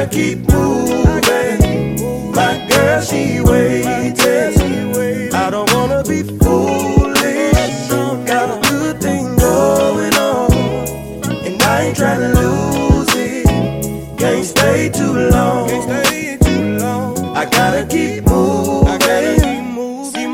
gotta keep moving. My girl, she waiting. I don't wanna be foolish. Got a good thing going on, and I ain't tryna lose it. Can't stay too long. I gotta keep